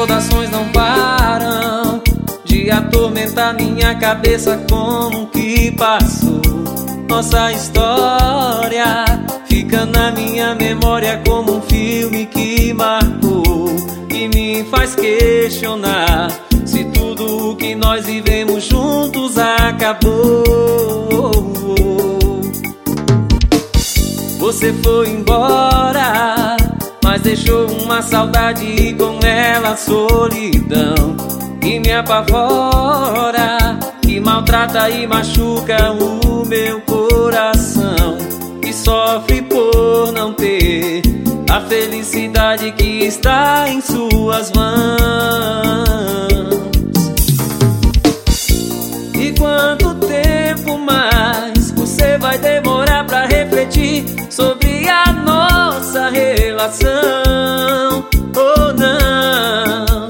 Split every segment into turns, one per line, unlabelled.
recordações não param de atormentar minha cabeça. Como que passou nossa história? Fica na minha memória como um filme que marcou e me faz questionar se tudo o que nós vivemos juntos acabou. Você foi embora, mas deixou uma saudade e com ela a solidão que me apavora, que maltrata e machuca o meu coração, que sofre por não ter a felicidade que está em suas mãos. E quanto tempo mais você vai demorar pra refletir sobre a nossa relação? Ou não?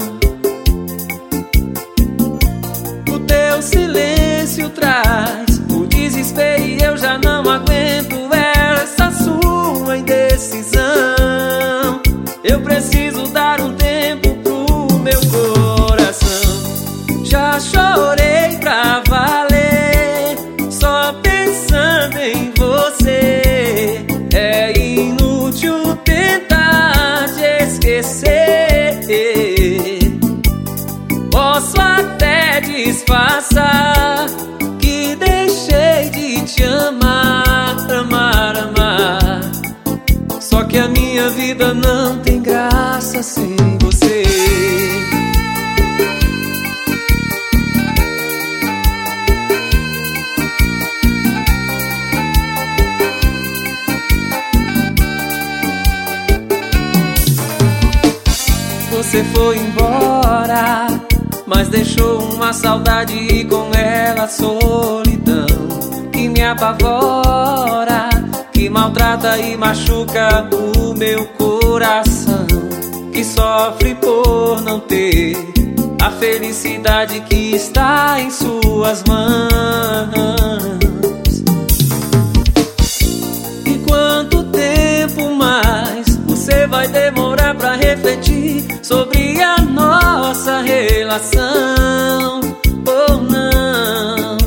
O teu silêncio traz o desespero e eu já não aguento essa sua indecisão. Eu preciso dar um tempo pro meu coração. Já chorei pra valer, só pensando em você. É inútil tentar te esquecer. Posso até disfarçar que deixei de te amar, amar, amar. Só que a minha vida não tem graça sem você. Você foi embora, mas deixou uma saudade e com ela a solidão que me apavora, que maltrata e machuca o meu coração, que sofre por não ter a felicidade que está em suas mãos. E quanto tempo mais você vai demorar pra refletir sobre a nossa relação? Ou não?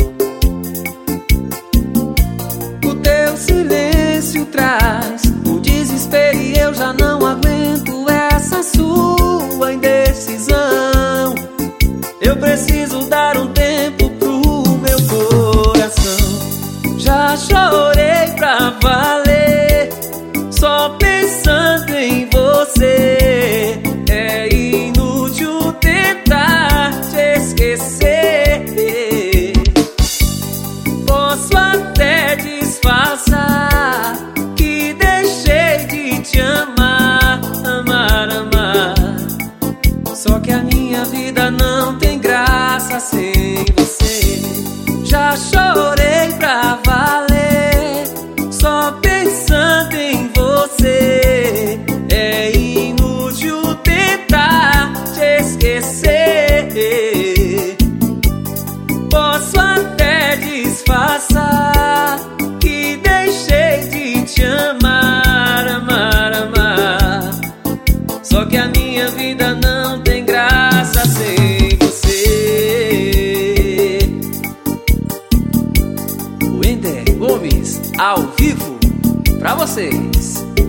O teu silêncio traz o desespero e eu já não aguento essa sua indecisão. Eu preciso dar um tempo pro meu coração. Já chorei pra valer, só pensando em você. É inútil tentar te esquecer. Posso até disfarçar que deixei de te amar, amar, amar. Só que a minha vida não tem graça sem você. Já chorei pra valer, só pensando em você. É inútil tentar te esquecer. Posso até disfarçar que deixei de te amar, amar, amar. Só que a minha vida não tem graça sem você. Wender Gomes, ao vivo, pra vocês.